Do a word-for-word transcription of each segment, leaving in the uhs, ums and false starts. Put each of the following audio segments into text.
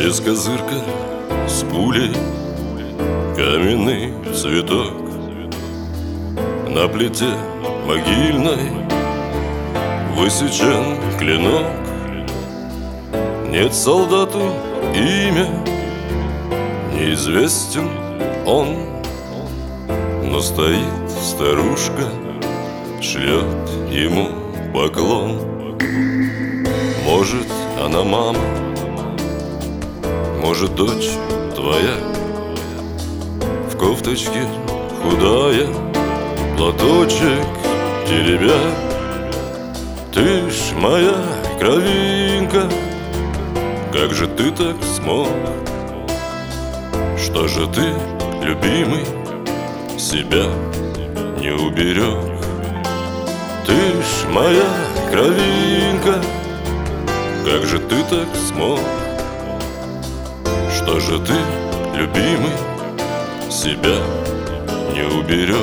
Без козырка, с пулей, каменный цветок. На плите могильной высечен клинок. Нет солдату имя, неизвестен он, но стоит старушка, шлет ему поклон. Может, она мама, может, дочь твоя, в кофточке худая, платочек теребя. Ты ж моя кровинка, как же ты так смог? Что же ты, любимый, себя не уберег? Ты ж моя кровинка, как же ты так смог? Что же ты, любимый, себя не уберег?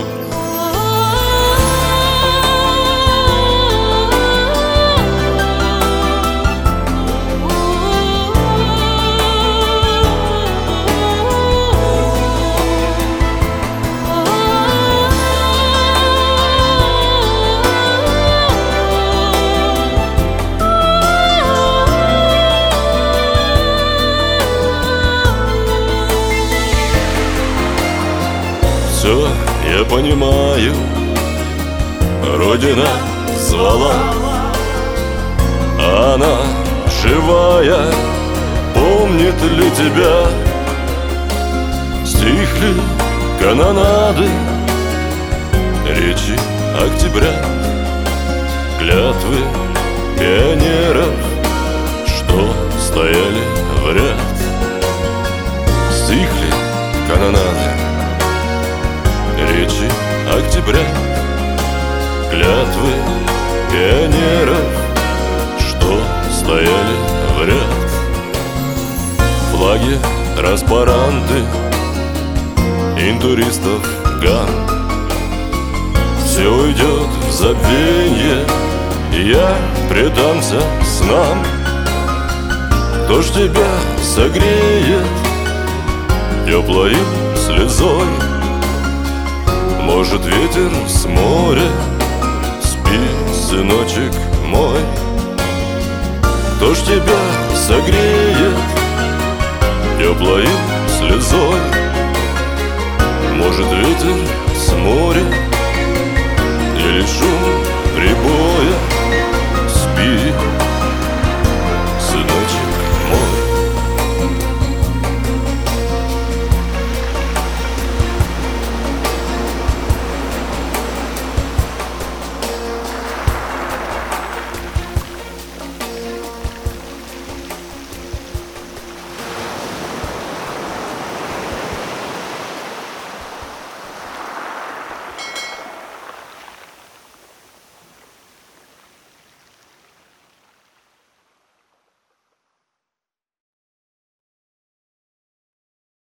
Все я понимаю, Родина звала, она живая, помнит ли тебя? Стихли канонады, речи октября, клятвы пионеров, что стояли в ряд. Стихли канонады, речи октября, клятвы пионеров, что стояли в ряд. Флаги, транспаранты, интуристов ган. Все уйдет в забвенье, и я предамся снам. Кто ж тебя согреет теплой слезой? Может, ветер с моря, спи, сыночек мой. Кто ж тебя согреет теплой